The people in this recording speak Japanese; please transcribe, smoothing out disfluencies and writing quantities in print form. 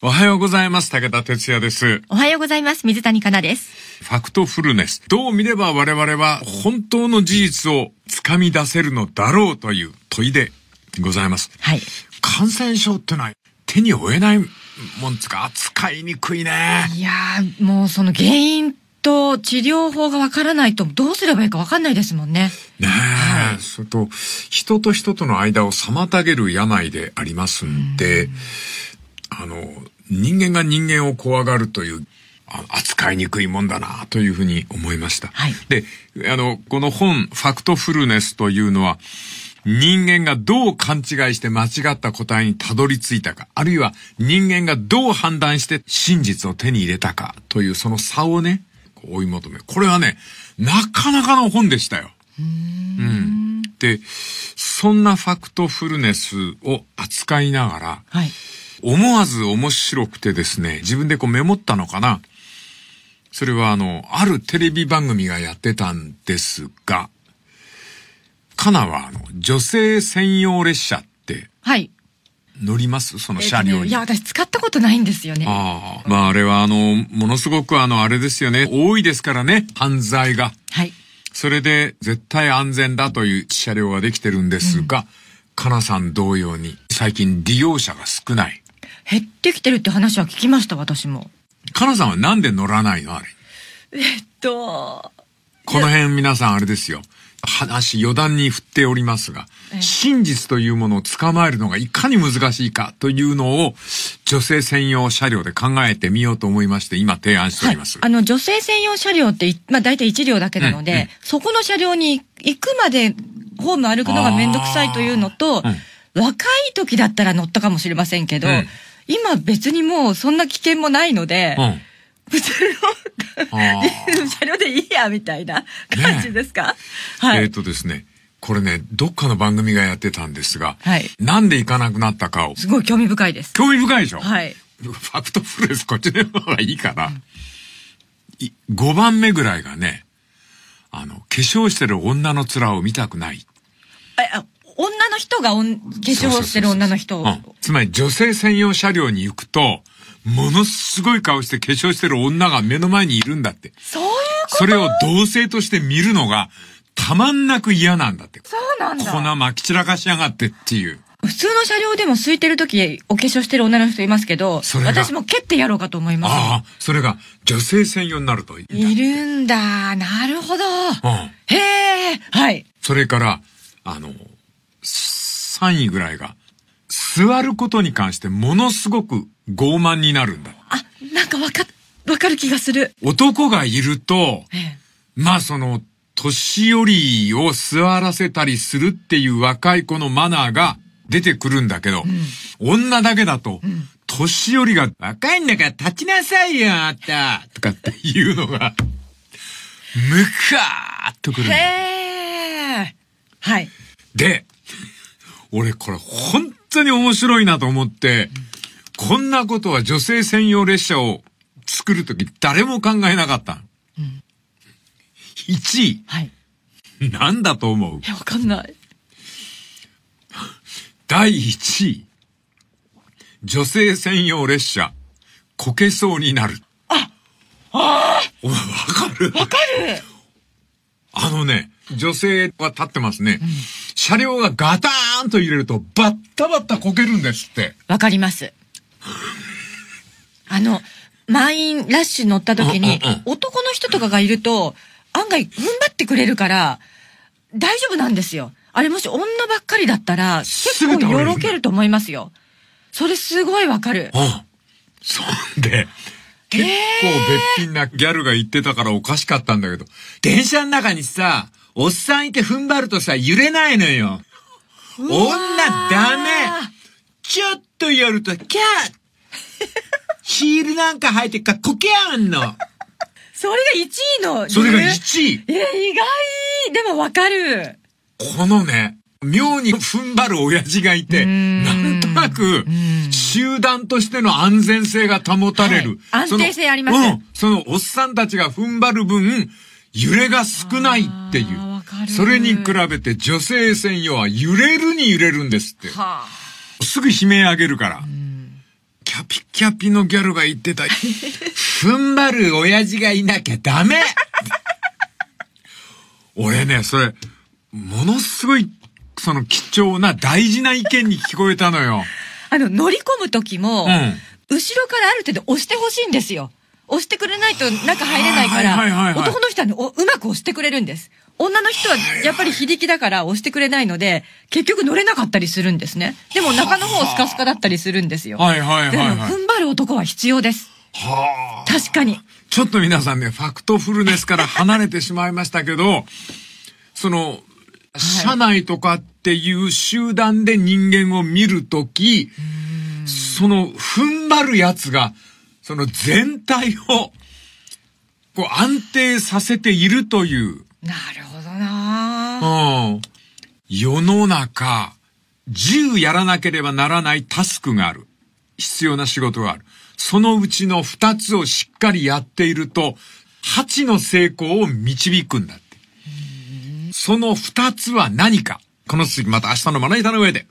おはようございます。武田哲也です。 おはようございます。水谷香奈です。 ファクトフルネス。どう見れば我々は本当の事実をつかみ出せるのだろうという問いでございます。 はい。 感染症ってのは手に負えないもんつか扱いにくいね。 いやー、もうその原因と治療法がわからないとどうすればいいかわかんないですもんね。 ねえ、はい、それと人と人との間を妨げる病でありますんで、人間が人間を怖がるという扱いにくいもんだなというふうに思いました。 はい、 で、この本ファクトフルネスというのは人間がどう勘違いして間違った答えにたどり着いたか、あるいは人間がどう判断して真実を手に入れたかというその差をね、追い求める。これはね、なかなかの本でしたよ。で、そんなファクトフルネスを扱いながら、 はい、 思わず面白くてですね、自分でメモったのかな。それはあるテレビ番組がやってたんですが、カナは女性専用列車って、 はい。 乗りますその車両に。 いや、私使ったことないんですよね。 あれはものすごくあれですよね。多いですからね、犯罪が。 はい。 それで絶対安全だという車両ができてるんですが、カナさん同様に最近利用者が少ない。 減ってきてるって話は聞きました、私も。 カナさんはなんで乗らないのあれ。この辺皆さんあれですよ。余談に振っておりますが、真実というものを捕まえるのがいかに難しいかというのを女性専用車両で考えてみようと思いまして今提案しております。 はい、女性専用車両って大体1両だけなので、そこの車両に行くまでホーム歩くのがめんどくさいというのと、若い時だったら乗ったかもしれませんけど、今別にもうそんな危険もないので、普通の車両でいいやみたいな感じですか、ね、はい。 ですね、これね、どっかの番組がやってたんですが、 はい、 なんで行かなくなったかを。 すごい興味深いです。 興味深いでしょ。 はい。 ファクトフルネスこっちの方がいいかな。5番目ぐらいがね、化粧してる女の面を見たくない。 女の人が化粧してる女の人を。 つまり女性専用車両に行くと、ものすごい顔して化粧してる女が目の前にいるんだって。 そういうこと？ それを同性として見るのがたまんなく嫌なんだって。 そうなんだ。 粉まき散らかしやがってっていう。 普通の車両でも空いてる時お化粧してる女の人いますけど、私も蹴ってやろうかと思います。 それが女性専用になるといいるんだ。なるほど。へえ。はい。 それから3位ぐらいが座ることに関してものすごく傲慢になるんだ。 なんかわかる気がする。 男がいると、年寄りを座らせたりするっていう若い子のマナーが出てくるんだけど、女だけだと、年寄りが若いんだから立ちなさいよ、あったとかっていうのが、ムカーっとくるんだ。 へー。はい。 で、俺これ本当に面白いなと思って、こんなことは女性専用列車を作るとき誰も考えなかった。1位。 はい。 なんだと思う？ わかんない。 第1位。女性専用列車、こけそうになる。わかる？ わかる。 女性は立ってますね。車両がガターンと揺れるとバッタバッタこけるんですって。 わかります。満員ラッシュ乗った時に、男の人とかがいると、案外踏ん張ってくれるから、大丈夫なんですよ。あれもし女ばっかりだったら、結構よろけると思いますよ。それすごいわかる。 そんで、結構べっぴんなギャルが言ってたからおかしかったんだけど、電車の中にさ、おっさんいて踏ん張るとさ、揺れないのよ。女ダメ。ちょっとやると、キャーヒールなんか履いてっからこけやんの。 それが1位の。 それが1位。 意外。でもわかる。 このね、妙に踏ん張る親父がいて、なんとなく、集団としての安全性が保たれる。 安定性あります。 そのおっさんたちが踏ん張る分、揺れが少ないっていう。それに比べて女性専用は揺れるに揺れるんですって。すぐ悲鳴上げるから。 キャピキャピのギャルが言ってた。踏ん張る親父がいなきゃダメ俺ね、それ、ものすごい、その貴重な大事な意見に聞こえたのよ。 乗り込む時も、後ろからある程度押してほしいんですよ。押してくれないと中入れないから、男の人はうまく押してくれるんです。女の人はやっぱり非力だから押してくれないので、結局乗れなかったりするんですね。でも中の方スカスカだったりするんですよ。踏ん張る男は必要です。確かに。 ちょっと皆さんね、ファクトフルネスから離れてしまいましたけど、社内とかっていう集団で人間を見るとき、その踏ん張るやつが、その全体をこう安定させているという。 なるほどな。 世の中、10やらなければならないタスクがある。必要な仕事がある。そのうちの2つをしっかりやっていると、8の成功を導くんだって。その2つは何か。この続きまた明日のまな板の上で。